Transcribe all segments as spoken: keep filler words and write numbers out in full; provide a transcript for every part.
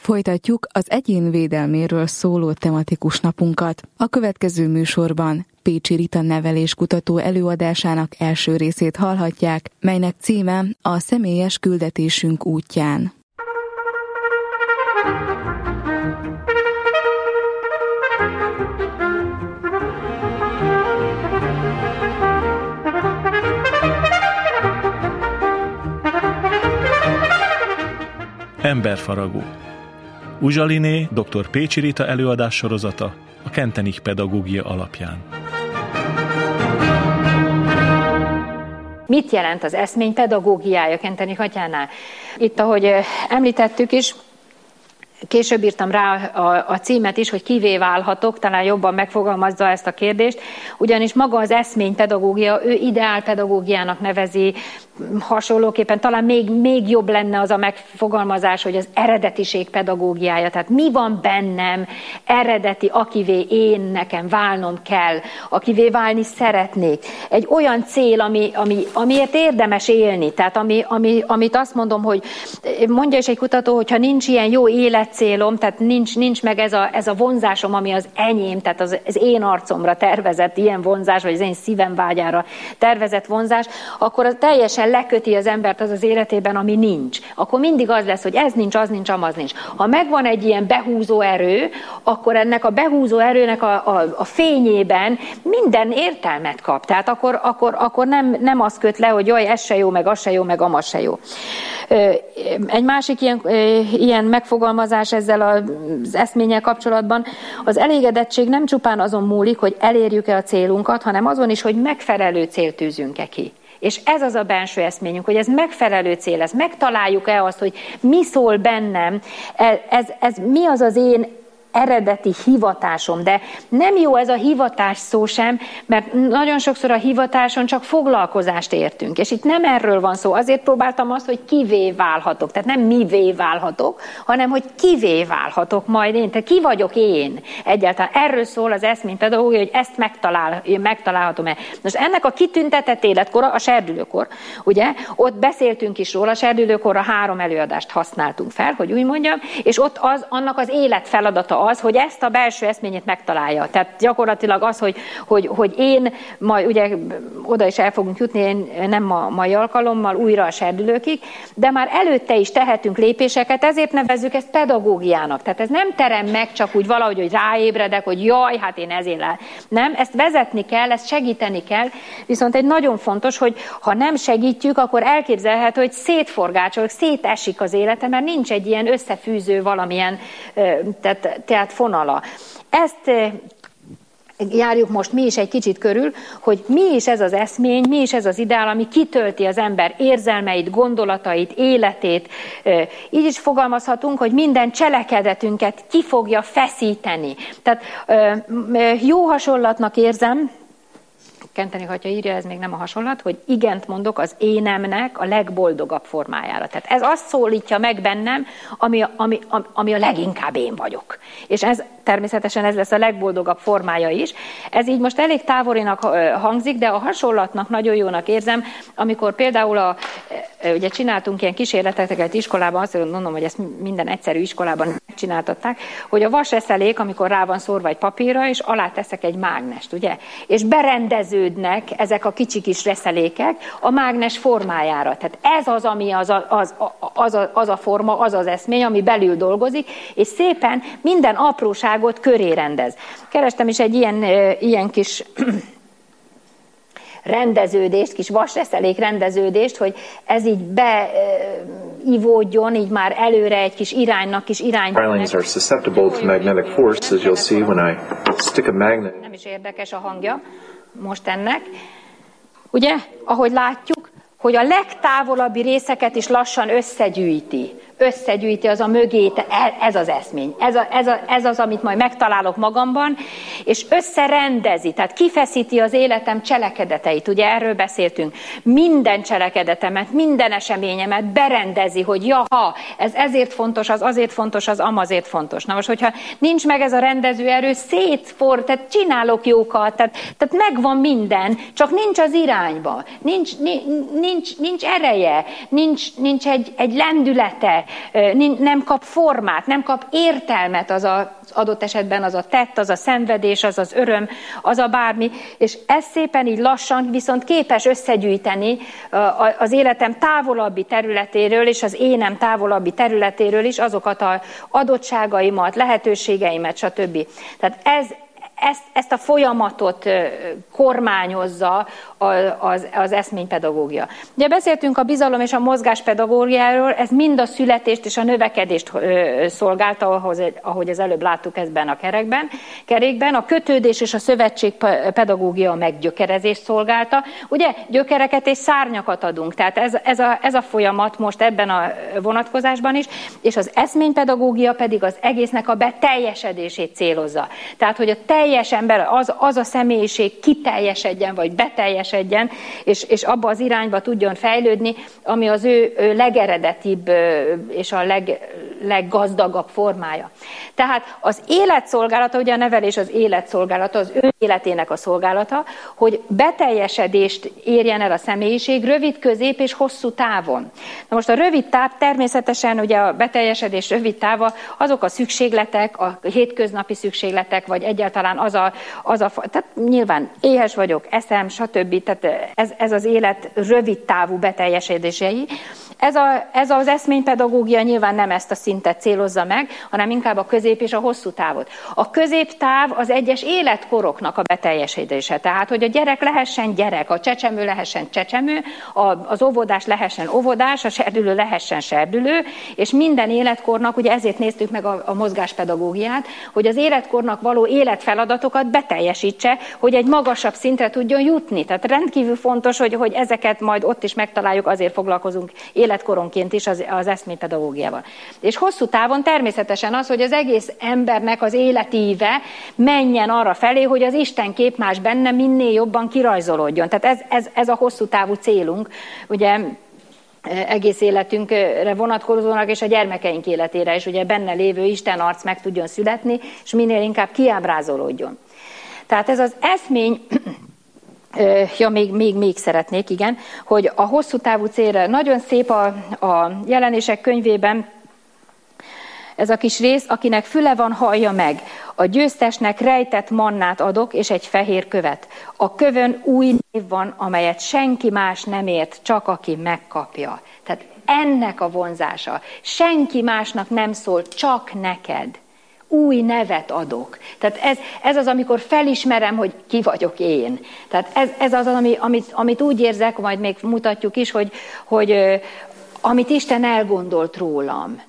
Folytatjuk az egyén védelméről szóló tematikus napunkat. A következő műsorban Pécsi Rita neveléskutató előadásának első részét hallhatják, melynek címe a személyes küldetésünk útján. Emberfaragó. Uzsaliné dr. Pécsi Rita előadás sorozata a Kentenich pedagógia alapján. Mit jelent az eszmény pedagógiája Kentenich atyánál? Itt, ahogy említettük is, később írtam rá a, a címet is, hogy kivé válhatok, talán jobban megfogalmazza ezt a kérdést, ugyanis maga az eszmény pedagógia, ő ideál pedagógiának nevezi, hasonlóképpen talán még, még jobb lenne az a megfogalmazás, hogy az eredetiség pedagógiája, tehát mi van bennem eredeti, akivé én nekem válnom kell, akivé válni szeretnék. Egy olyan cél, ami, ami, amiért érdemes élni, tehát ami, ami, amit azt mondom, hogy mondja is egy kutató, hogyha nincs ilyen jó életcélom, tehát nincs, nincs meg ez a, ez a vonzásom, ami az enyém, tehát az, az én arcomra tervezett ilyen vonzás, vagy az én szívem vágyára tervezett vonzás, akkor az teljesen leköti az embert az az életében, ami nincs. Akkor mindig az lesz, hogy ez nincs, az nincs, amaz nincs. Ha megvan egy ilyen behúzó erő, akkor ennek a behúzó erőnek a, a, a fényében minden értelmet kap. Tehát akkor, akkor, akkor nem, nem az köt le, hogy jaj, ez se jó, meg az se jó, meg amaz se jó. Egy másik ilyen, ilyen megfogalmazás ezzel az eszménnyel kapcsolatban, az elégedettség nem csupán azon múlik, hogy elérjük-e a célunkat, hanem azon is, hogy megfelelő célt tűzünk-e ki. És ez az a benső eszményünk, hogy ez megfelelő cél, ez megtaláljuk-e azt, hogy mi szól bennem, ez, ez mi az az én eredeti hivatásom, de nem jó ez a hivatás szó sem, mert nagyon sokszor a hivatáson csak foglalkozást értünk, és itt nem erről van szó, azért próbáltam azt, hogy kivé válhatok, tehát nem mivé válhatok, hanem hogy kivé válhatok majd én, tehát ki vagyok én egyáltalán. Erről szól az eszménypedagógia, hogy ezt megtalál, megtalálhatom-e. Most ennek a kitüntetett életkora a serdülőkor, ugye, ott beszéltünk is róla, a serdülőkorra három előadást használtunk fel, hogy úgy mondjam, és ott az, annak az életfeladata az, hogy ezt a belső eszményét megtalálja. Tehát gyakorlatilag az, hogy, hogy, hogy én, majd ugye oda is el fogunk jutni, én nem a mai alkalommal újra a serdülőkig, de már előtte is tehetünk lépéseket, ezért nevezzük ezt pedagógiának. Tehát ez nem terem meg csak úgy valahogy, hogy ráébredek, hogy jaj, hát én ezért lát. Nem, ezt vezetni kell, ezt segíteni kell, viszont egy nagyon fontos, hogy ha nem segítjük, akkor elképzelhető, hogy szétforgácsolok, szétesik az életem, mert nincs egy ilyen összefűző valamilyen, tehát tehát fonala. Ezt járjuk most mi is egy kicsit körül, hogy mi is ez az eszmény, mi is ez az ideál, ami kitölti az ember érzelmeit, gondolatait, életét. Így is fogalmazhatunk, hogy minden cselekedetünket ki fogja feszíteni. Tehát jó hasonlatnak érzem, Kentenich atya írja, ez még nem a hasonlat, hogy igent mondok az énemnek a legboldogabb formájára. Tehát ez azt szólítja meg bennem, ami, ami, ami a leginkább én vagyok. És ez természetesen ez lesz a legboldogabb formája is. Ez így most elég távolinak hangzik, de a hasonlatnak nagyon jónak érzem, amikor például a, ugye csináltunk ilyen kísérleteket iskolában, azt mondom, hogy ezt minden egyszerű iskolában megcsináltatták, hogy a vasreszelék, amikor rá van szórva egy papírra, és alá teszek egy mágnest, ugye? És berendeződnek ezek a kicsi kis reszelékek a mágnes formájára. Tehát ez az, ami az a, az, az, a, az a forma, az az eszmény, ami belül dolgozik, és szépen minden apróságot köré rendez. Kerestem is egy ilyen, ilyen kis rendeződést, kis vasreszelék rendeződést, hogy ez így beivódjon, így már előre egy kis iránynak, kis iránynak. Filings are susceptible to magnetic force, as you'll see when I stick a magnet. Nem is érdekes a hangja most ennek. Ugye, ahogy látjuk, hogy a legtávolabbi részeket is lassan összegyűjti. Összegyűjti az a mögét, ez az eszmény. Ez, a, ez, a, ez az, amit majd megtalálok magamban, és összerendezi, tehát kifeszíti az életem cselekedeteit. Ugye erről beszéltünk. Minden cselekedetemet, minden eseményemet berendezi, hogy jaha, ez ezért fontos, az azért fontos, az amazért fontos. Na most, hogyha nincs meg ez a rendező erő, szétfor, tehát csinálok jókat, tehát, tehát megvan minden, csak nincs az irányba, nincs, nincs, nincs ereje, nincs, nincs egy, egy lendülete, be, nem kap formát, nem kap értelmet az a, az adott esetben az a tett, az a szenvedés, az az öröm, az a bármi, és ez szépen így lassan viszont képes összegyűjteni az életem távolabbi területéről és az énem távolabbi területéről is azokat az adottságaimat, lehetőségeimet, stb. Tehát ez Ezt, ezt a folyamatot kormányozza az, az eszménypedagógia. Ugye beszéltünk a bizalom és a mozgás pedagógiáról, ez mind a születést és a növekedést szolgálta, ahhoz, ahogy az előbb láttuk ebben a kerekben, kerékben. A kötődés és a szövetség pedagógia a meggyökerezést szolgálta. Ugye gyökereket és szárnyakat adunk, tehát ez, ez, a, ez a folyamat most ebben a vonatkozásban is, és az eszménypedagógia pedig az egésznek a beteljesedését célozza. Tehát, hogy a teljes teljes ember, az, az a személyiség kiteljesedjen, vagy beteljesedjen, és, és abba az irányba tudjon fejlődni, ami az ő, ő legeredetibb és a leg, leggazdagabb formája. Tehát az életszolgálata, ugye a nevelés az életszolgálata, az ő életének a szolgálata, hogy beteljesedést érjen el a személyiség rövid, közép és hosszú távon. Na most a rövid táv természetesen, ugye a beteljesedés rövid táva, azok a szükségletek, a hétköznapi szükségletek, vagy egyáltalán az a, az a tehát nyilván éhes vagyok, eszem, stb. Tehát ez, ez az élet rövid távú beteljesedései. Ez, a, ez az eszménypedagógia nyilván nem ezt a szintet célozza meg, hanem inkább a közép és a hosszú távot. A középtáv az egyes életkoroknak a beteljesedése. Tehát, hogy a gyerek lehessen gyerek, a csecsemő lehessen csecsemő, az óvodás lehessen óvodás, a serdülő lehessen serdülő, és minden életkornak, ugye ezért néztük meg a, a mozgáspedagógiát, hogy az életkornak való életfeladatokat beteljesítse, hogy egy magasabb szintre tudjon jutni. Tehát rendkívül fontos, hogy, hogy ezeket majd ott is megtaláljuk, azért foglalkozunk életkoronként is az, az eszménypedagógiával. És hosszú távon természetesen az, hogy az egész embernek az életíve menjen arra felé, hogy az Isten képmás benne minél jobban kirajzolódjon. Tehát ez, ez, ez a hosszú távú célunk, ugye egész életünkre vonatkozónak, és a gyermekeink életére is, ugye benne lévő Isten arc meg tudjon születni, és minél inkább kiábrázolódjon. Tehát ez az eszmény, ja, még, még, még szeretnék, igen, hogy a hosszú távú célra nagyon szép a, a jelenések könyvében ez a kis rész, akinek füle van, hallja meg. A győztesnek rejtett mannát adok, és egy fehér követ. A kövön új név van, amelyet senki más nem ért, csak aki megkapja. Tehát ennek a vonzása. Senki másnak nem szól, csak neked. Új nevet adok. Tehát ez, ez az, amikor felismerem, hogy ki vagyok én. Tehát ez, ez az, ami, amit, amit úgy érzek, majd még mutatjuk is, hogy, hogy amit Isten elgondolt rólam.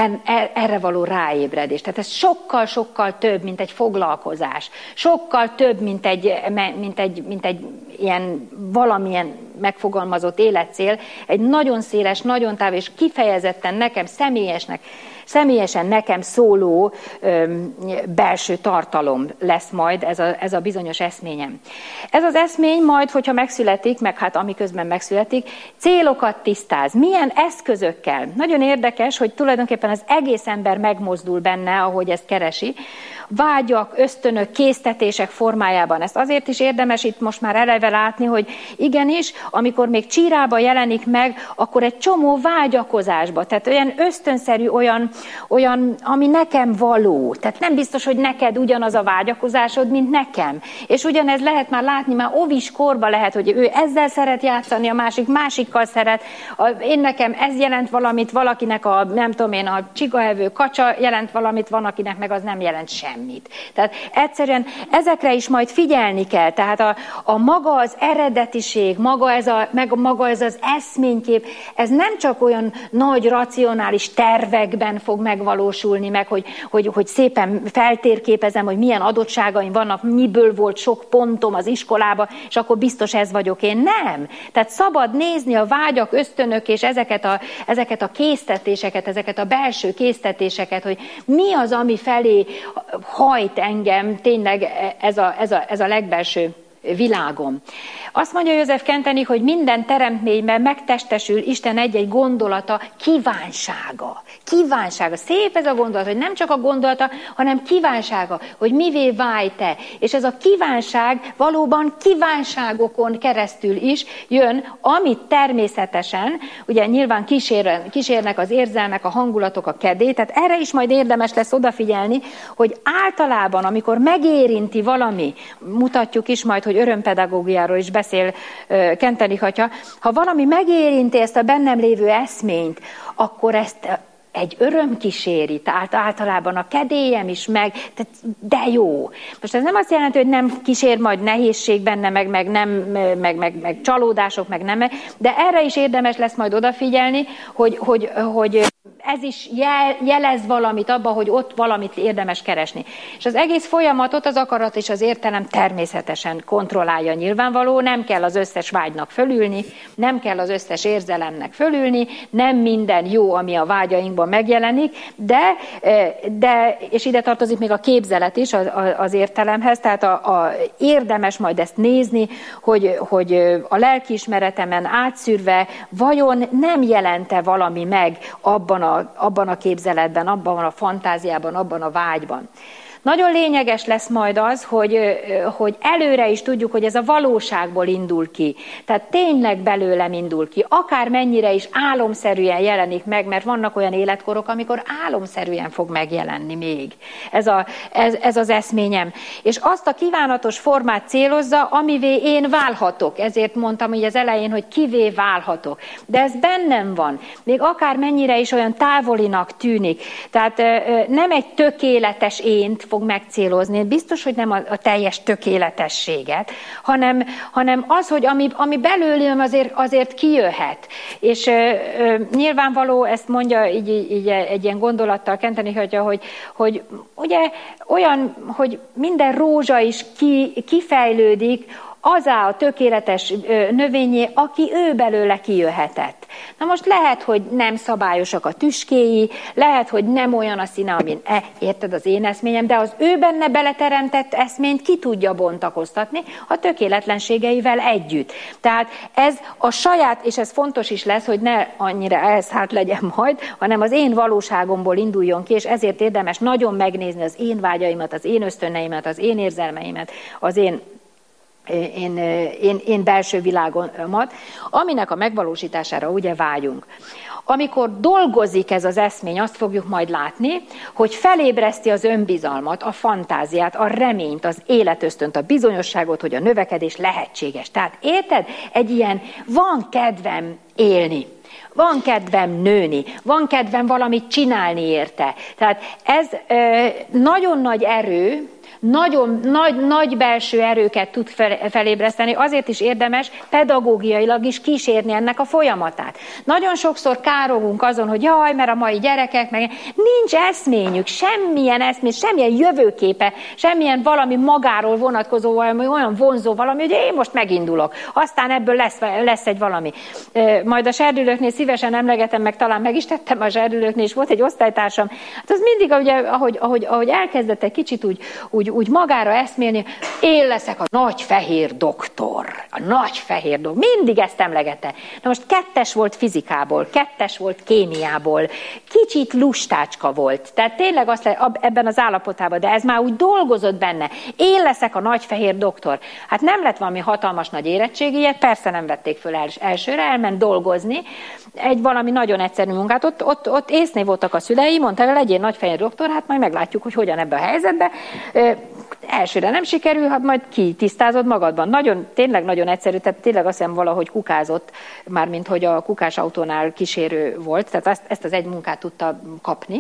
Erre való ráébredés. Tehát ez sokkal-sokkal több, mint egy foglalkozás. Sokkal több, mint egy, mint egy, mint egy ilyen valamilyen megfogalmazott életcél. Egy nagyon széles, nagyon táv és kifejezetten nekem személyesnek, személyesen nekem szóló öm, belső tartalom lesz majd ez a, ez a bizonyos eszményem. Ez az eszmény majd, hogyha megszületik, meg hát amiközben megszületik, célokat tisztáz. Milyen eszközökkel? Nagyon érdekes, hogy tulajdonképpen az egész ember megmozdul benne, ahogy ezt keresi. Vágyak, ösztönök, késztetések formájában. Ezt azért is érdemes itt most már eleve látni, hogy igenis, amikor még csírába jelenik meg, akkor egy csomó vágyakozásba, tehát olyan ösztönszerű, olyan, olyan, ami nekem való. Tehát nem biztos, hogy neked ugyanaz a vágyakozásod, mint nekem. És ugyanez lehet már látni, már óvis korban lehet, hogy ő ezzel szeret játszani, a másik másikkal szeret. Én nekem ez jelent valamit, valakinek a, nem tudom én, a csigaevő kacsa jelent valamit, van, akinek meg az nem jelent semmit. Tehát egyszerűen ezekre is majd figyelni kell. Tehát a, a maga az eredetiség, maga ez, a, meg maga ez az eszménykép, ez nem csak olyan nagy racionális tervekben fog megvalósulni meg, hogy, hogy, hogy szépen feltérképezem, hogy milyen adottságaim vannak, miből volt sok pontom az iskolába, és akkor biztos ez vagyok én. Nem. Tehát szabad nézni a vágyak, ösztönök és ezeket a, ezeket a késztetéseket, ezeket a belső késztetéseket, hogy mi az, ami felé hajt engem tényleg ez a, ez a, ez a legbelső világom. Azt mondja Joseph Kenteni, hogy minden teremtményben megtestesül Isten egy-egy gondolata, kívánsága. Kívánsága. Szép ez a gondolat, hogy nem csak a gondolata, hanem kívánsága, hogy mivé válj te. És ez a kívánság valóban kívánságokon keresztül is jön, amit természetesen, ugye nyilván kísér, kísérnek az érzelmek, a hangulatok, a kedély, tehát erre is majd érdemes lesz odafigyelni, hogy általában, amikor megérinti valami, mutatjuk is majd, hogy örömpedagógiáról is beszél Kenteni atya, ha valami megérinti ezt a bennem lévő eszményt, akkor ezt egy öröm kíséri, tehát általában a kedélyem is meg, tehát de jó. Most ez nem azt jelenti, hogy nem kísér majd nehézség benne, meg, meg, nem, meg, meg, meg csalódások, meg nem, de erre is érdemes lesz majd odafigyelni, hogy, hogy, hogy ez is jel, jelez valamit abba, hogy ott valamit érdemes keresni. És az egész folyamatot az akarat és az értelem természetesen kontrollálja nyilvánvaló, nem kell az összes vágynak fölülni, nem kell az összes érzelemnek fölülni, nem minden jó, ami a vágyainkban megjelenik, de, de és ide tartozik még a képzelet is az, az értelemhez, tehát a, a, érdemes majd ezt nézni, hogy, hogy a lelkiismeretemen átszűrve vajon nem jelente valami meg abban a abban a képzeletben, abban a fantáziában, abban a vágyban. Nagyon lényeges lesz majd az, hogy, hogy előre is tudjuk, hogy ez a valóságból indul ki. Tehát tényleg belőlem indul ki. Akár mennyire is álomszerűen jelenik meg, mert vannak olyan életkorok, amikor álomszerűen fog megjelenni még. Ez, a, ez, ez az eszményem. És azt a kívánatos formát célozza, amivé én válhatok. Ezért mondtam így az elején, hogy kivé válhatok. De ez bennem van. Még akár mennyire is olyan távolinak tűnik. Tehát nem egy tökéletes ént fog megcélozni. Biztos, hogy nem a, a teljes tökéletességet, hanem, hanem az, hogy ami, ami belőlem azért, azért kijöhet. És ö, ö, nyilvánvaló, ezt mondja így, így egy ilyen gondolattal Kenteni atya, hogy, hogy ugye olyan, hogy minden rózsa is ki, kifejlődik, azá a tökéletes növényé, aki ő belőle kijöhetett. Na most lehet, hogy nem szabályosak a tüskéi, lehet, hogy nem olyan a színe, amin e, érted az én eszményem, de az ő benne beleteremtett eszményt ki tudja bontakoztatni a tökéletlenségeivel együtt. Tehát ez a saját, és ez fontos is lesz, hogy ne annyira elszállt legyen majd, hanem az én valóságomból induljon ki, és ezért érdemes nagyon megnézni az én vágyaimat, az én ösztöneimet, az én érzelmeimet, az én Én, én, én belső világomat, aminek a megvalósítására ugye vágyunk. Amikor dolgozik ez az eszmény, azt fogjuk majd látni, hogy felébreszti az önbizalmat, a fantáziát, a reményt, az életösztönt, a bizonyosságot, hogy a növekedés lehetséges. Tehát érted? Egy ilyen van kedvem élni. Van kedvem nőni, van kedvem valamit csinálni érte. Tehát ez ö, nagyon nagy erő, nagyon nagy, nagy belső erőket tud felébreszteni, azért is érdemes pedagógiailag is kísérni ennek a folyamatát. Nagyon sokszor károgunk azon, hogy jaj, mert a mai gyerekek, meg nincs eszményük, semmilyen eszmény, semmilyen jövőképe, semmilyen valami magáról vonatkozó, valami olyan vonzó valami, hogy én most megindulok, aztán ebből lesz, lesz egy valami. Majd a serdülőknél szívesen emlegetem, meg talán meg is tettem a serdülőknél, és volt egy osztálytársam, hát az mindig, ugye, ahogy, ahogy, ahogy elkezdett egy kicsit úgy, úgy úgy magára eszmélni, én leszek a nagy fehér doktor. A nagy fehér doktor. Mindig ezt emlegette. Na most kettes volt fizikából, kettes volt kémiából, kicsit lustácska volt. Tehát tényleg azt le, ebben az állapotában, de ez már úgy dolgozott benne. Én leszek a nagy fehér doktor. Hát nem lett valami hatalmas nagy érettségije, persze nem vették föl els, elsőre, elment dolgozni. Egy valami nagyon egyszerű munkát, ott, ott, ott észné voltak a szülei, mondta, hogy legyél nagy fehér doktor, hát majd meglátjuk, hogy hogyan ebben a helyzetben. Elsőre nem sikerül, hát majd kitisztázod magadban. Nagyon, tényleg nagyon egyszerű, tehát tényleg azt hiszem valahogy kukázott, mármint hogy a kukás autónál kísérő volt, tehát ezt, ezt az egy munkát tudta kapni,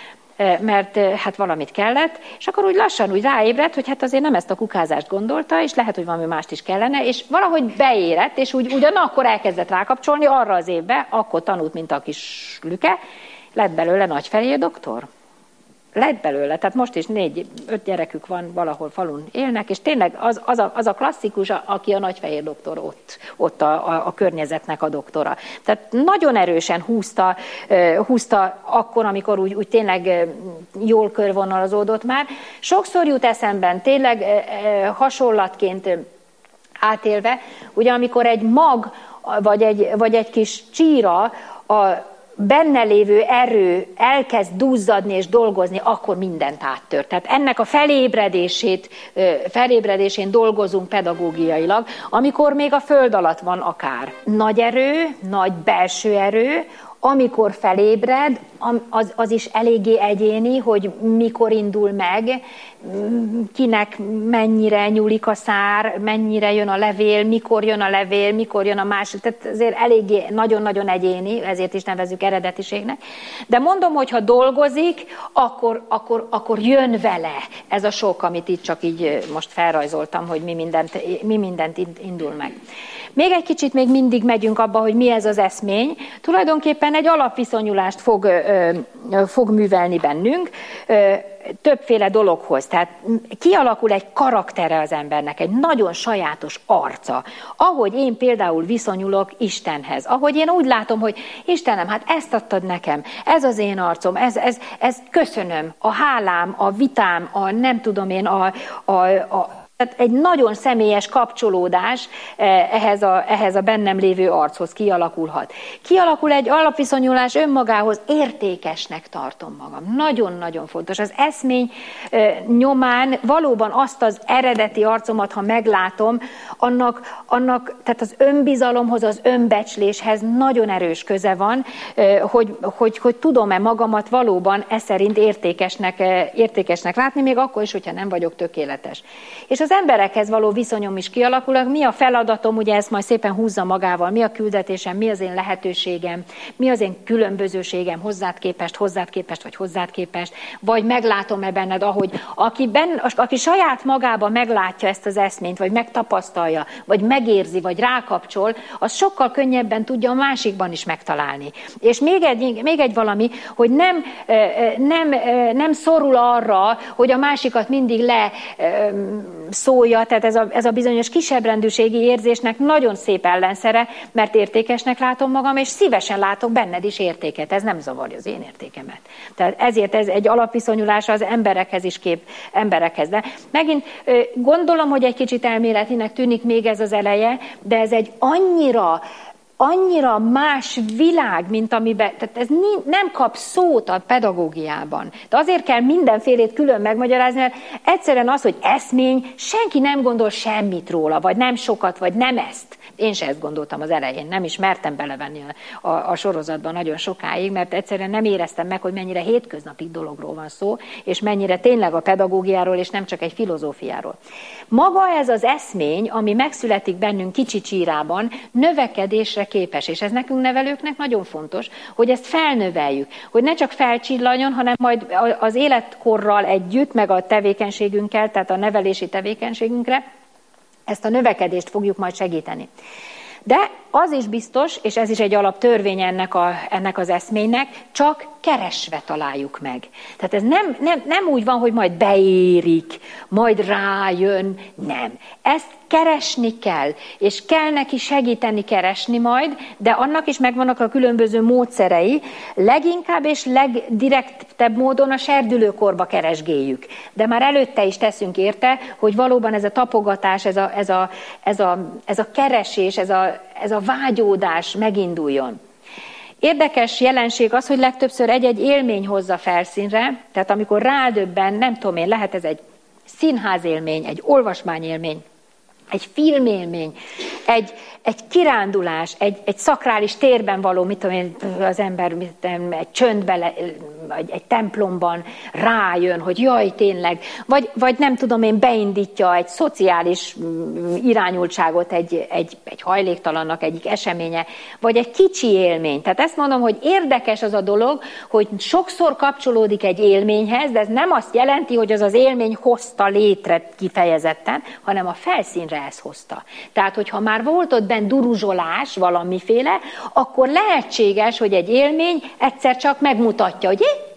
mert hát valamit kellett, és akkor úgy lassan úgy ráébredt, hogy hát azért nem ezt a kukázást gondolta, és lehet, hogy valami mást is kellene, és valahogy beérett, és úgy ugyanakkor elkezdett rákapcsolni arra az évbe, akkor tanult, mint a kis lüke, lett belőle nagy fehér doktor. Lett belőle, tehát most is négy, öt gyerekük van, valahol falun élnek, és tényleg az, az, a, az a klasszikus, aki a nagyfehér doktor ott, ott a, a, a környezetnek a doktora. Tehát nagyon erősen húzta, húzta akkor, amikor úgy, úgy tényleg jól körvonalazódott már. Sokszor jut eszemben, tényleg hasonlatként átélve, ugye amikor egy mag, vagy egy, vagy egy kis csíra a benne lévő erő elkezd duzzadni és dolgozni, akkor mindent áttört. Tehát ennek a felébredését, felébredésén dolgozunk pedagógiailag, amikor még a föld alatt van akár. Nagy erő, nagy belső erő, amikor felébred, az, az is eléggé egyéni, hogy mikor indul meg, kinek mennyire nyúlik a szár, mennyire jön a levél, mikor jön a levél, mikor jön a másik. Tehát azért eléggé nagyon-nagyon egyéni, ezért is nevezzük eredetiségnek. De mondom, hogy ha dolgozik, akkor, akkor, akkor jön vele ez a sok, amit itt csak így most felrajzoltam, hogy mi mindent, mi mindent indul meg. Még egy kicsit még mindig megyünk abba, hogy mi ez az eszmény. Tulajdonképpen egy alapviszonyulást fog, ö, fog művelni bennünk, ö, többféle dologhoz. Tehát kialakul egy karaktere az embernek, egy nagyon sajátos arca. Ahogy én például viszonyulok Istenhez. Ahogy én úgy látom, hogy Istenem, hát ezt adtad nekem, ez az én arcom, ez, ez, ez köszönöm, a hálám, a vitám, a nem tudom én, a... a, a Tehát egy nagyon személyes kapcsolódás ehhez a, ehhez a bennem lévő archoz kialakulhat. Kialakul egy alapviszonyulás önmagához, értékesnek tartom magam. Nagyon-nagyon fontos. Az eszmény nyomán valóban azt az eredeti arcomat, ha meglátom, annak, annak tehát az önbizalomhoz, az önbecsléshez nagyon erős köze van, hogy, hogy, hogy tudom-e magamat valóban e szerint értékesnek, értékesnek látni, még akkor is, hogyha nem vagyok tökéletes. És az emberekhez való viszonyom is kialakul, mi a feladatom, ugye ezt majd szépen húzza magával, mi a küldetésem, mi az én lehetőségem, mi az én különbözőségem hozzád képest, hozzád képest, vagy hozzád képest, vagy meglátom-e benned, ahogy aki, benne, aki saját magába meglátja ezt az eszményt, vagy megtapasztalja, vagy megérzi, vagy rákapcsol, az sokkal könnyebben tudja a másikban is megtalálni. És még egy, még egy valami, hogy nem, nem, nem szorul arra, hogy a másikat mindig le szólja, tehát ez a, ez a bizonyos kisebbrendűségi érzésnek nagyon szép ellenszere, mert értékesnek látom magam, és szívesen látok benned is értéket. Ez nem zavarja az én értékemet. Tehát ezért ez egy alapviszonyulása az emberekhez is kép, emberekhez. De megint gondolom, hogy egy kicsit elméletinek tűnik még ez az eleje, de ez egy annyira annyira más világ, mint amiben, tehát ez nem kap szót a pedagógiában. De azért kell mindenfélét külön megmagyarázni, mert egyszerűen az, hogy eszmény, senki nem gondol semmit róla, vagy nem sokat, vagy nem ezt. Én se ezt gondoltam az elején, nem is mertem belevenni a, a, a sorozatban nagyon sokáig, mert egyszerűen nem éreztem meg, hogy mennyire hétköznapi dologról van szó, és mennyire tényleg a pedagógiáról, és nem csak egy filozófiáról. Maga ez az eszmény, ami megszületik bennünk kicsi csírában, növekedésre képes, és ez nekünk nevelőknek nagyon fontos, hogy ezt felnöveljük, hogy ne csak felcsillanjon, hanem majd az életkorral együtt, meg a tevékenységünkkel, tehát a nevelési tevékenységünkre, ezt a növekedést fogjuk majd segíteni. De az is biztos, és ez is egy alaptörvény ennek, a, ennek az eszménynek, csak keresve találjuk meg. Tehát ez nem, nem, nem úgy van, hogy majd beérik, majd rájön, nem. Ezt keresni kell, és kell neki segíteni keresni majd, de annak is megvannak a különböző módszerei, leginkább és legdirektebb módon a serdülőkorba keresgéljük. De már előtte is teszünk érte, hogy valóban ez a tapogatás, ez a, ez a, ez a, ez a keresés, ez a, ez a vágyódás meginduljon. Érdekes jelenség az, hogy legtöbbször egy-egy élmény hozza felszínre, tehát amikor rádöbben, nem tudom én, lehet ez egy színházélmény, egy olvasmányélmény, egy filmélmény, egy, egy kirándulás, egy, egy szakrális térben való, mit tudom én, az ember mit tudom, egy csöndbe, egy, egy templomban rájön, hogy jaj, tényleg, vagy, vagy nem tudom én, beindítja egy szociális irányultságot egy, egy, egy hajléktalannak egyik eseménye, vagy egy kicsi élmény. Tehát ezt mondom, hogy érdekes az a dolog, hogy sokszor kapcsolódik egy élményhez, de ez nem azt jelenti, hogy az az élmény hozta létre kifejezetten, hanem a felszínre ezt hozta. Tehát, hogyha már volt ott benn duruzsolás valamiféle, akkor lehetséges, hogy egy élmény egyszer csak megmutatja, hogy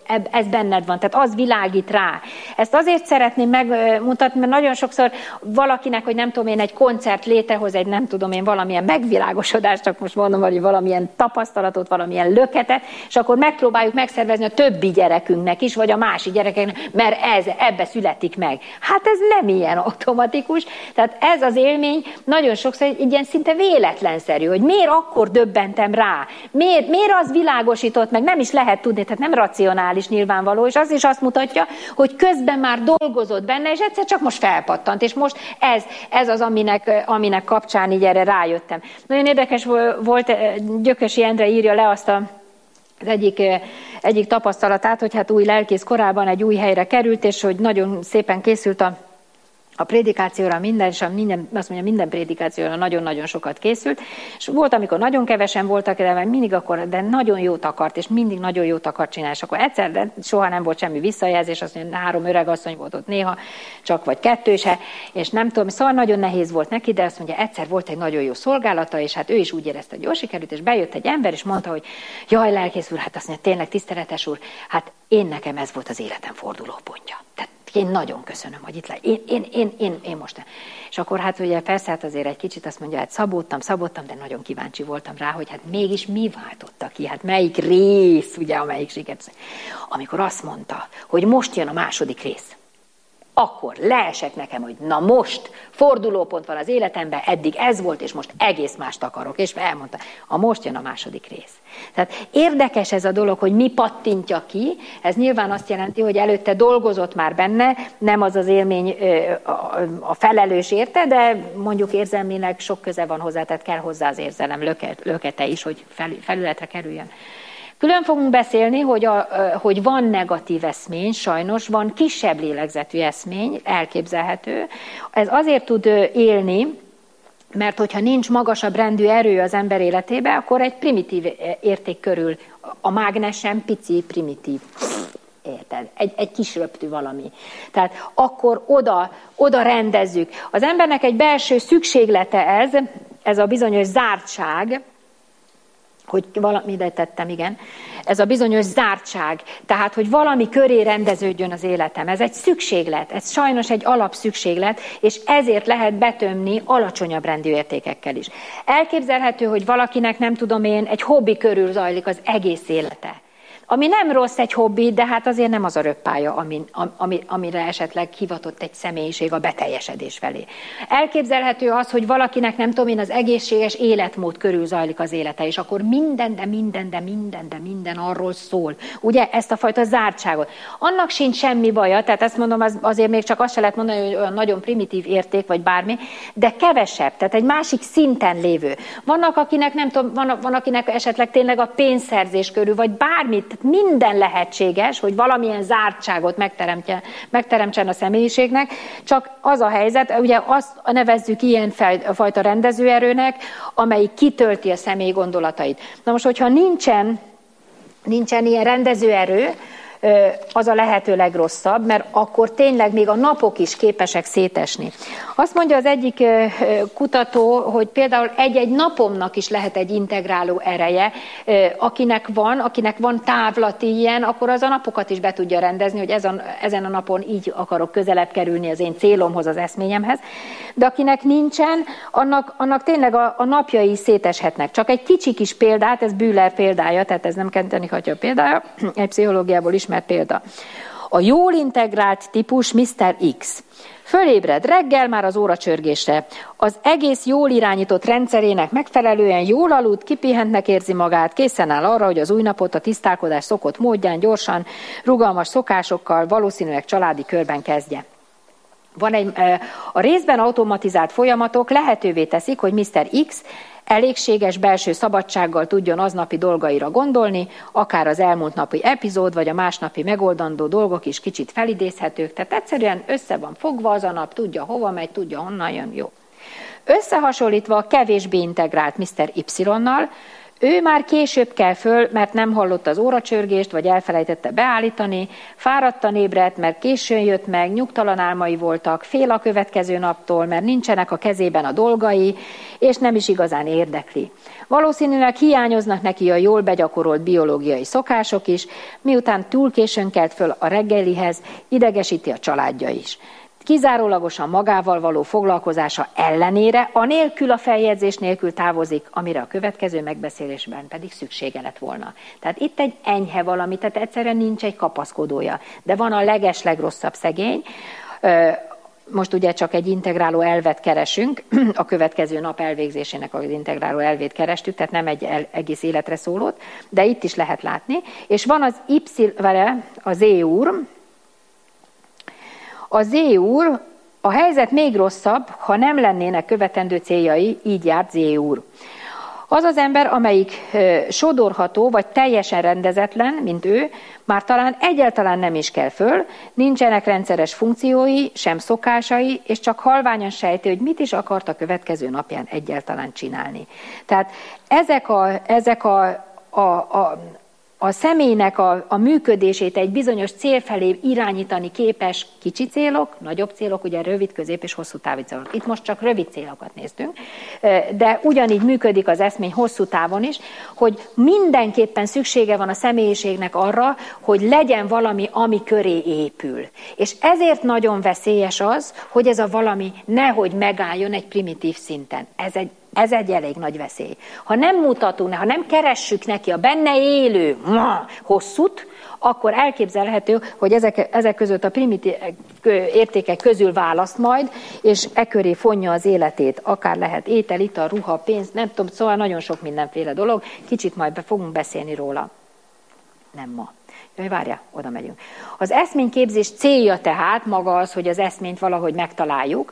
ez benned van, tehát az világít rá. Ezt azért szeretném megmutatni, mert nagyon sokszor valakinek, hogy nem tudom én, egy koncert létrehoz, egy nem tudom én, valamilyen megvilágosodást, csak most mondom, hogy valamilyen tapasztalatot, valamilyen löketet, és akkor megpróbáljuk megszervezni a többi gyerekünknek is, vagy a másik gyerekeknek, mert ez, ebbe születik meg. Hát ez nem ilyen automatikus, tehát ez az élmény nagyon sokszor egy ilyen szinte véletlenszerű, hogy miért akkor döbbentem rá, miért, miért az világosított meg, nem is lehet tudni, tehát nem racionális nyilvánvaló, és az is azt mutatja, hogy közben már dolgozott benne, és egyszer csak most felpattant, és most ez, ez az, aminek, aminek kapcsán így erre rájöttem. Nagyon érdekes volt, Gyökösi Endre írja le azt a az egyik, egyik tapasztalatát, hogy hát új lelkész korában egy új helyre került, és hogy nagyon szépen készült a A prédikációra minden, és minden, azt mondja, minden prédikációra nagyon-nagyon sokat készült, és volt, amikor nagyon kevesen voltak, de mindig akkor, de nagyon jót akart, és mindig nagyon jót akart csinálni, és akkor egyszer, de soha nem volt semmi visszajelzés, azt mondja, három öreg asszony volt ott néha, csak vagy kettő se, és nem tudom, szóval nagyon nehéz volt neki, de azt mondja, egyszer volt egy nagyon jó szolgálata, és hát ő is úgy érezte, hogy jól sikerült, és bejött egy ember, és mondta, hogy jaj, lelkész úr, hát azt mondja, tényleg tiszteletes úr, hát én nekem ez volt az életem fordulópontja. Tehát én nagyon köszönöm, hogy itt le. Én, én, én, én, én most. És akkor hát ugye persze hát azért egy kicsit azt mondja, hát szabódtam, szabódtam, de nagyon kíváncsi voltam rá, hogy hát mégis mi váltotta ki, hát melyik rész, ugye, amelyik sikert. Amikor azt mondta, hogy most jön a második rész, akkor leesett nekem, hogy na most fordulópont van az életemben, eddig ez volt, és most egész mást akarok. És elmondta, a most jön a második rész. Tehát érdekes ez a dolog, hogy mi pattintja ki, ez nyilván azt jelenti, hogy előtte dolgozott már benne, nem az az élmény a felelős érte, de mondjuk érzelmileg sok köze van hozzá, tehát kell hozzá az érzelem lökete is, hogy felületre kerüljön. Külön fogunk beszélni, hogy, a, hogy van negatív eszmény, sajnos van kisebb lélegzetű eszmény, elképzelhető. Ez azért tud élni, mert hogyha nincs magasabb rendű erő az ember életébe, akkor egy primitív érték körül, a mágnesen pici, primitív, érted? Egy, egy kis röptű valami. Tehát akkor oda, oda rendezzük. Az embernek egy belső szükséglete ez, ez a bizonyos zártság, hogy valami ide tettem, igen, ez a bizonyos zártság, tehát, hogy valami köré rendeződjön az életem. Ez egy szükséglet, ez sajnos egy alapszükséglet, és ezért lehet betömni alacsonyabb rendű értékekkel is. Elképzelhető, hogy valakinek, nem tudom én, egy hobbi körül zajlik az egész élete. Ami nem rossz egy hobbi, de hát azért nem az a röppálya, ami, ami, amire esetleg hivatott egy személyiség a beteljesedés felé. Elképzelhető az, hogy valakinek, nem tudom én, az egészséges életmód körül zajlik az élete, és akkor minden, de minden, de minden, de minden arról szól. Ugye ezt a fajta zártságot. Annak sincs semmi baja, tehát ezt mondom, az, azért még csak azt se lehet mondani, hogy olyan nagyon primitív érték, vagy bármi, de kevesebb, tehát egy másik szinten lévő. Vannak, akinek, nem tudom, van, van akinek esetleg tényleg a pénzszerzés körül, vagy bármit, minden lehetséges, hogy valamilyen zártságot megteremtsen, megteremtsen a személyiségnek, csak az a helyzet, ugye azt nevezzük ilyen fajta rendezőerőnek, amelyik kitölti a személy gondolatait. Na most, hogyha nincsen, nincsen ilyen rendezőerő, az a lehető legrosszabb, mert akkor tényleg még a napok is képesek szétesni. Azt mondja az egyik kutató, hogy például egy-egy napomnak is lehet egy integráló ereje, akinek van, akinek van távlati ilyen, akkor az a napokat is be tudja rendezni, hogy ezen, ezen a napon így akarok közelebb kerülni az én célomhoz, az eszményemhez, de akinek nincsen, annak, annak tényleg a, a napjai széteshetnek. Csak egy kicsi kis példát, ez Bühler példája, tehát ez nem Kenteni Katya példája, egy pszichológiából ismert példa. A jól integrált típus miszter X. Fölébred reggel már az óracsörgésre. Az egész jól irányított rendszerének megfelelően jól aludt, kipihentnek érzi magát, készen áll arra, hogy az új napot a tisztálkodás szokott módján, gyorsan, rugalmas szokásokkal, valószínűleg családi körben kezdje. Van egy, a részben automatizált folyamatok lehetővé teszik, hogy miszter X elégséges belső szabadsággal tudjon aznapi dolgaira gondolni, akár az elmúlt napi epizód, vagy a másnapi megoldandó dolgok is kicsit felidézhetők, tehát egyszerűen össze van fogva az a nap, tudja hova megy, tudja honnan jön, jó. Összehasonlítva a kevésbé integrált miszter Y-nal, Ő már később kell föl, mert nem hallott az óracsörgést, vagy elfelejtette beállítani, fáradtan ébredt, mert későn jött meg, nyugtalan álmai voltak, fél a következő naptól, mert nincsenek a kezében a dolgai, és nem is igazán érdekli. Valószínűleg hiányoznak neki a jól begyakorolt biológiai szokások is, miután túl későn kelt föl a reggelihez, idegesíti a családja is. Kizárólagosan magával való foglalkozása ellenére, anélkül a feljegyzés nélkül távozik, amire a következő megbeszélésben pedig szüksége lett volna. Tehát itt egy enyhe valami, tehát egyszerűen nincs egy kapaszkodója. De van a legeslegrosszabb szegény, most ugye csak egy integráló elvet keresünk, a következő nap elvégzésének az integráló elvét kerestük, tehát nem egy el, egész életre szólót, de itt is lehet látni. És van az Y, vele, a Z úr. A Z úr, a helyzet még rosszabb, ha nem lennének követendő céljai, így járt Z úr. Az az ember, amelyik sodorható, vagy teljesen rendezetlen, mint ő, már talán egyáltalán nem is kell föl, nincsenek rendszeres funkciói, sem szokásai, és csak halványan sejti, hogy mit is akart a következő napján egyáltalán csinálni. Tehát ezek a, ezek a, a, a a személynek a, a működését egy bizonyos cél felé irányítani képes kicsi célok, nagyobb célok, ugye rövid, közép és hosszú távú célok. Itt most csak rövid célokat néztünk, de ugyanígy működik az eszmény hosszú távon is, hogy mindenképpen szüksége van a személyiségnek arra, hogy legyen valami, ami köré épül. És ezért nagyon veszélyes az, hogy ez a valami nehogy megálljon egy primitív szinten. Ez egy Ez egy elég nagy veszély. Ha nem mutatunk, ha nem keressük neki a benne élő hosszút, akkor elképzelhető, hogy ezek, ezek között a primitív értékek közül választ majd, és e köré fonja az életét. Akár lehet étel, ital, ruha, pénz, nem tudom, szóval nagyon sok mindenféle dolog. Kicsit majd be fogunk beszélni róla. Nem ma. Jaj, várjál, oda megyünk. Az eszményképzés célja tehát maga az, hogy az eszményt valahogy megtaláljuk.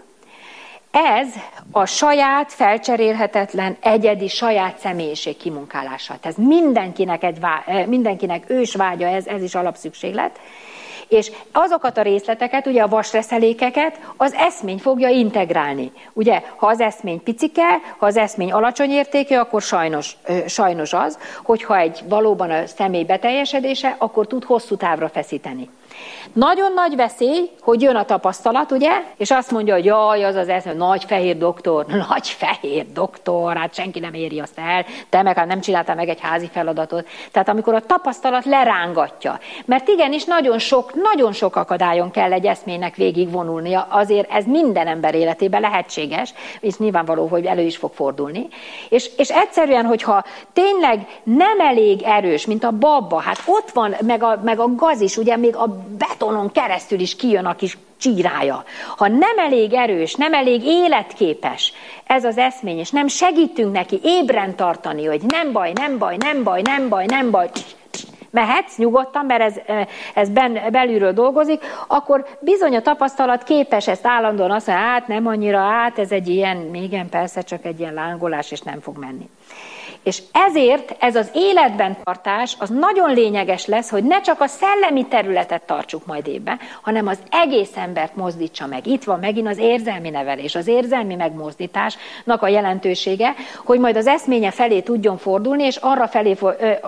Ez a saját, felcserélhetetlen, egyedi saját személyiség kimunkálása. Tehát mindenkinek, egy vá- mindenkinek ős vágya, ez, ez is alapszükséglet. És azokat a részleteket, ugye a vasreszelékeket az eszmény fogja integrálni. Ugye, ha az eszmény picike, ha az eszmény alacsony értékű, akkor sajnos, sajnos az, hogyha egy valóban a személy beteljesedése, akkor tud hosszú távra feszíteni. Nagyon nagy veszély, hogy jön a tapasztalat, ugye, és azt mondja, hogy jaj, az az eszmény, nagy fehér doktor, nagy fehér doktor, hát senki nem éri azt el, te meg hát nem csináltál meg egy házi feladatot. Tehát amikor a tapasztalat lerángatja, mert igenis nagyon sok, nagyon sok akadályon kell egy eszménynek végigvonulnia, azért ez minden ember életében lehetséges, és nyilvánvaló, hogy elő is fog fordulni. És, és egyszerűen, hogyha tényleg nem elég erős, mint a babba, hát ott van, meg a, meg a gaz is, ugye még a betonon keresztül is kijön a kis csírája. Ha nem elég erős, nem elég életképes ez az eszmény, és nem segítünk neki ébren tartani, hogy nem baj, nem baj, nem baj, nem baj, nem baj, mehetsz nyugodtan, mert ez, ez ben, belülről dolgozik, akkor bizony a tapasztalat képes ezt állandóan azt mondani, hát nem annyira, hát ez egy ilyen, igen, persze csak egy ilyen lángolás, és nem fog menni. És ezért ez az életben tartás az nagyon lényeges lesz, hogy ne csak a szellemi területet tartsuk majd évben, hanem az egész embert mozdítsa meg. Itt van megint az érzelmi nevelés, az érzelmi megmozdításnak a jelentősége, hogy majd az eszménye felé tudjon fordulni, és arra felé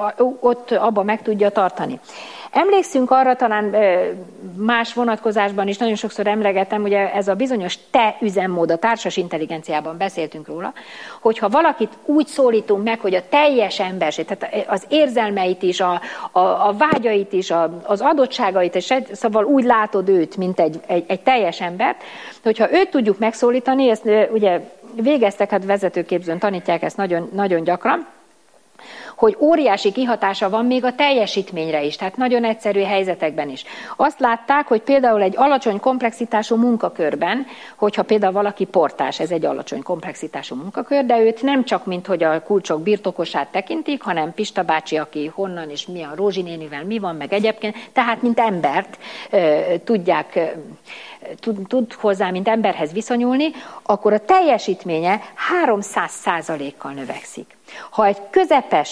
ott abba meg tudja tartani. Emlékszünk arra, talán más vonatkozásban is nagyon sokszor emlegettem, ugye ez a bizonyos te üzemmód, a társas intelligenciában beszéltünk róla, hogyha valakit úgy szólítunk meg, hogy a teljes emberség, tehát az érzelmeit is, a, a, a vágyait is, a, az adottságait is, szóval úgy látod őt, mint egy, egy, egy teljes embert, hogyha őt tudjuk megszólítani, ezt ugye végeztek, hát vezetőképzőn tanítják ezt nagyon, nagyon gyakran, hogy óriási kihatása van még a teljesítményre is, tehát nagyon egyszerű helyzetekben is. Azt látták, hogy például egy alacsony komplexitású munkakörben, hogyha például valaki portás, ez egy alacsony komplexitású munkakör, de őt nem csak mint hogy a kulcsok birtokosát tekintik, hanem Pista bácsi, aki honnan és mi a Rózsi nénivel mi van, meg egyébként, tehát mint embert e, tudják, e, tud, tud hozzá, mint emberhez viszonyulni, akkor a teljesítménye háromszáz százalékkal növekszik. Ha egy közepes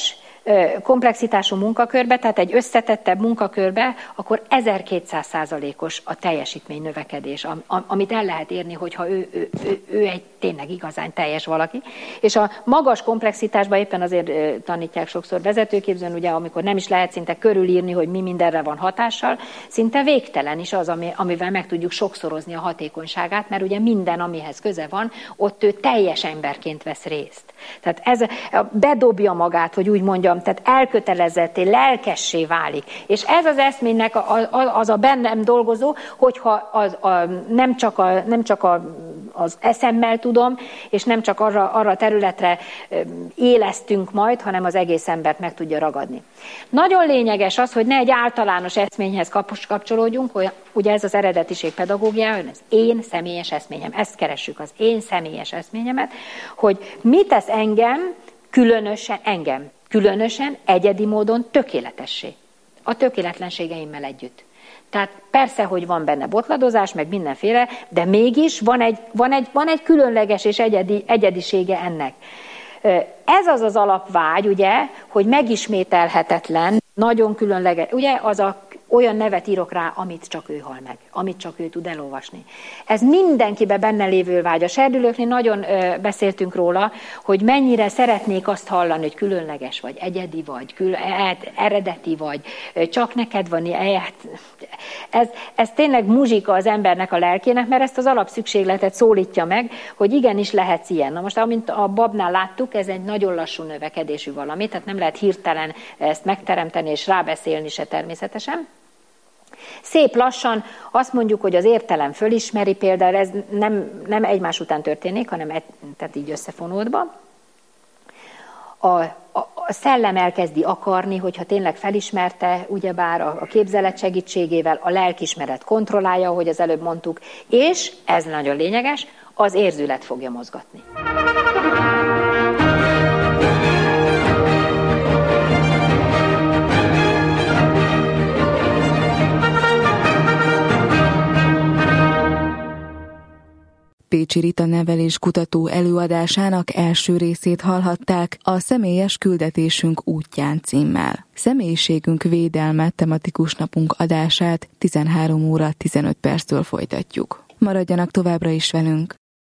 komplexitású munkakörbe, tehát egy összetettebb munkakörbe, akkor ezerkétszáz százalékos a teljesítmény növekedés, amit el lehet érni, hogyha ő, ő, ő, ő egy tényleg igazán teljes valaki. És a magas komplexitásban éppen azért tanítják sokszor vezetőképzőn, ugye, amikor nem is lehet szinte körülírni, hogy mi mindenre van hatással, szinte végtelen is az, amivel meg tudjuk sokszorozni a hatékonyságát, mert ugye minden, amihez köze van, ott ő teljes emberként vesz részt. Tehát ez bedobja magát, hogy úgy mondjam, tehát elkötelezetté, lelkessé válik. És ez az eszménynek a, a, az a bennem dolgozó, hogyha az, a, nem csak, a, nem csak a, az eszemmel tudom, és nem csak arra, arra a területre élesztünk majd, hanem az egész embert meg tudja ragadni. Nagyon lényeges az, hogy ne egy általános eszményhez kapcsolódjunk, hogy ugye ez az eredetiség pedagógiája, az én személyes eszményem. Ezt keressük, az én személyes eszményemet, hogy mit tesz engem, különösen engem, különösen egyedi módon tökéletessé. A tökéletlenségeimmel együtt. Tehát persze, hogy van benne botladozás, meg mindenféle, de mégis van egy, van egy, van egy különleges és egyedi, egyedisége ennek. Ez az az alapvágy, ugye, hogy megismételhetetlen, nagyon különleges, ugye az a olyan nevet írok rá, amit csak ő hal meg, amit csak ő tud elolvasni. Ez mindenkiben benne lévő vágy. A serdülőknél nagyon ö, beszéltünk róla, hogy mennyire szeretnék azt hallani, hogy különleges vagy, egyedi vagy, kül- eredeti vagy, csak neked van ilyen. Ez, ez tényleg muzsika az embernek a lelkének, mert ezt az alapszükségletet szólítja meg, hogy igenis lehetsz ilyen. Na most, amint a babnál láttuk, ez egy nagyon lassú növekedésű valami, tehát nem lehet hirtelen ezt megteremteni és rábeszélni se természetesen. Szép lassan azt mondjuk, hogy az értelem fölismeri, például ez nem, nem egymás után történik, hanem egy, tehát így összefonódva. A, a, a szellem elkezdi akarni, hogyha tényleg felismerte, ugyebár a, a képzelet segítségével, a lelkismeret kontrollálja, ahogy az előbb mondtuk, és, ez nagyon lényeges, az érzület fogja mozgatni. Pécsi Rita neveléskutató előadásának első részét hallhatták a Személyes küldetésünk útján címmel. Személyiségünk védelme tematikus napunk adását tizenhárom óra tizenöt perctől folytatjuk. Maradjanak továbbra is velünk!